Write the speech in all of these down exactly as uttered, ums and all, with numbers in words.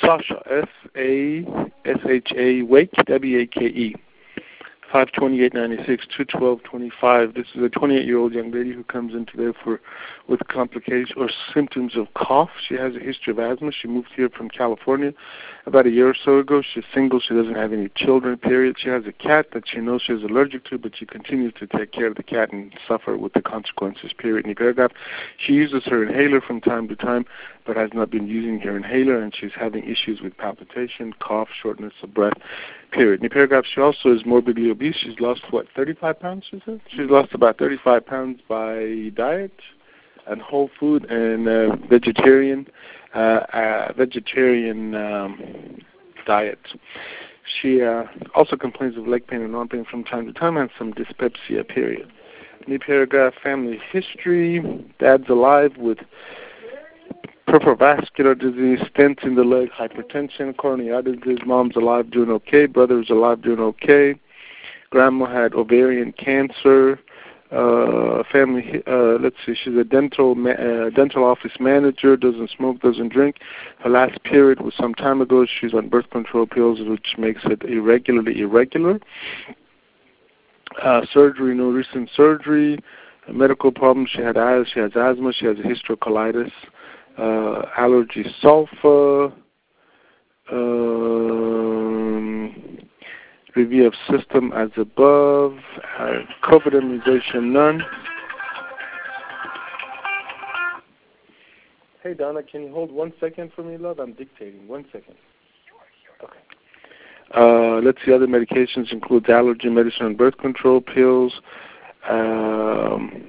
Sasha, S A S H A, Wake, W A K E. five twenty-eight ninety-six, two twelve twenty-five. This is a twenty-eight-year-old young lady who comes in today for with complications or symptoms of cough. She has a history of asthma. She moved here from California about a year or so ago. She's single. She doesn't have any children, period. She has a cat that she knows she's allergic to, but she continues to take care of the cat and suffer with the consequences, period. In paragraph, she uses her inhaler from time to time, but has not been using her inhaler, and she's having issues with palpitation, cough, shortness of breath, period. In the paragraph, she also is morbidly obese. She's lost, what, thirty-five pounds, she said? She's lost about thirty-five pounds by diet and whole food and uh, vegetarian uh, uh, vegetarian um, diet. She uh, also complains of leg pain and arm pain from time to time and some dyspepsia, period. In the paragraph, family history, dad's alive with peripheral vascular disease, stents in the leg, hypertension, coronary artery disease. Mom's alive, doing okay. Brother's alive, doing okay. Grandma had ovarian cancer. Uh, family, uh, let's see, she's a dental ma- uh, dental office manager, doesn't smoke, doesn't drink. Her last period was some time ago. She's on birth control pills, which makes it irregularly irregular. Uh, surgery, no recent surgery. A medical problems, she had she has asthma, she has a history of colitis. Uh, allergy sulfur, um, review of system as above, uh, COVID immunization none. Hey Donna, can you hold one second for me, love? I'm dictating. One second. Okay. Uh, let's see, other medications include allergy medicine and birth control pills. Um,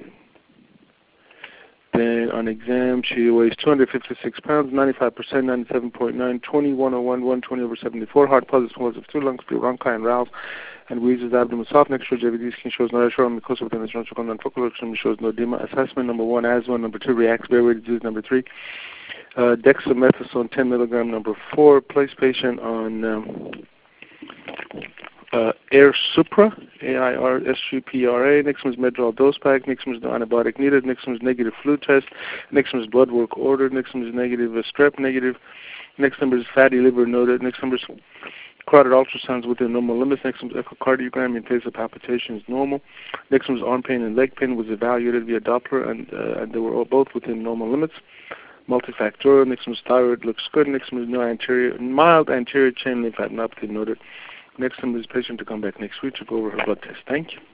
Then on exam, she weighs two hundred fifty-six pounds, ninety-five percent, ninety-seven point nine, twenty-one oh one, one twenty over seventy-four, heart pulse, pulse of two lungs, bronchi and ralph, and wheezes, abdomen soft, next to J V D skin shows no pressure on mucosa within the joncal non-focal extremity shows no edema. Assessment number one, asthma. Number two, reacts very disease. Number three, uh, dexamethasone ten milligram. Number four, place patient on um, Uh, Air Supra, A I R S U P R A, next one is Medrol dose pack, next one is no antibiotic needed, next one is negative flu test, next one is blood work ordered, next one is negative uh, strep negative, next number is fatty liver noted, next number is carotid ultrasounds within normal limits, next one is echocardiogram in case of palpitation is normal, next one is arm pain and leg pain was evaluated via Doppler, and, uh, and they were all both within normal limits. Multifactorial, next one is thyroid, looks good, next one is no anterior, mild anterior chain lymphadenopathy noted. Next time this patient to come back next week to go over her blood test. Thank you.